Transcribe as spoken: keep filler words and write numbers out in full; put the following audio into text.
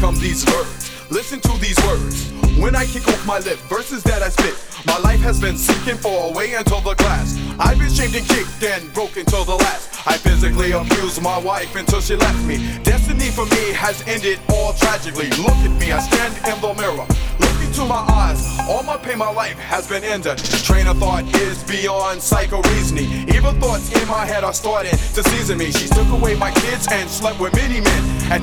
from these birds. Listen to these words. When I kick off my lip, verses that I spit, my life has been sinking for a way until the glass. I've been shamed and kicked and broken till the last. I physically abused my wife until she left me. Destiny for me has ended all tragically. Look at me, I stand in the mirror. Look into my eyes, all my pain, my life has been ended. Train of thought is beyond psycho reasoning. Evil thoughts in my head are starting to season me. She took away my kids and slept with many men. And